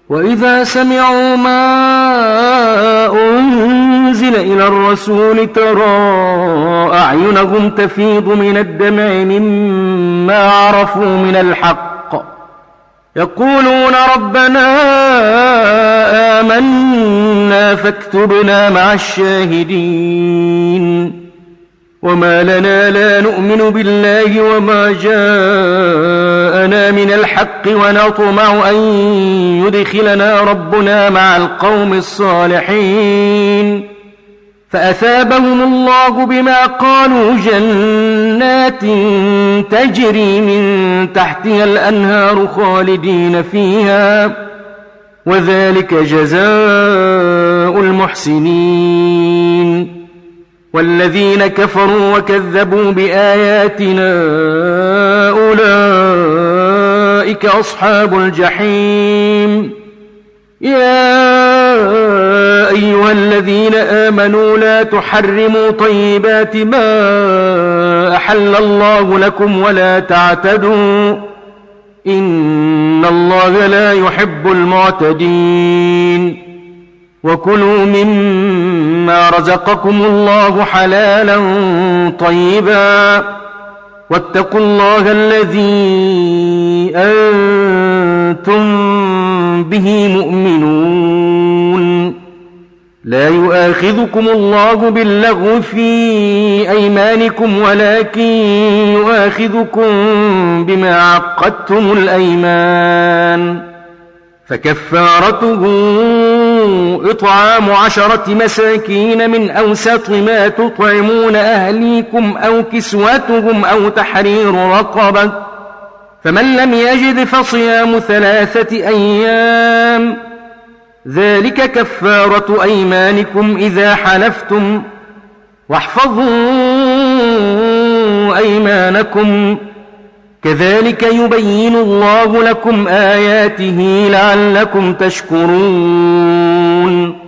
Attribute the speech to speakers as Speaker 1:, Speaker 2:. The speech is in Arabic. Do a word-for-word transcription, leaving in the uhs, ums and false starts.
Speaker 1: وإذا سمعوا ما أنزل إلى الرسول ترى أعينهم تفيض من الدمع مما عرفوا من الحق يقولون ربنا آمنا فاكتبنا مع الشاهدين وما لنا لا نؤمن بالله وما جاءنا من الحق ونطمع أن يدخلنا ربنا مع القوم الصالحين فأثابهم الله بما قالوا جنات تجري من تحتها الأنهار خالدين فيها وذلك جزاء المحسنين والذين كفروا وكذبوا بآياتنا أولئك أصحاب الجحيم يا أيها الذين آمنوا لا تحرموا طيبات ما أحل الله لكم ولا تعتدوا إن الله لا يحب المعتدين وكلوا مما رزقكم الله حلالا طيبا واتقوا الله الذي أنتم به مؤمنون لا يؤاخذكم الله باللغو في أيمانكم ولكن يؤاخذكم بما عقدتم الأيمان فكفارته إطعام عشرة مساكين من أوسط ما تطعمون أهليكم أو كسوتهم أو تحرير رقبة فمن لم يجد فصيام ثلاثة أيام ذلك كفارة أيمانكم إذا حلفتم واحفظوا أيمانكم كذلك يبين الله لكم آياته لعلكم تشكرون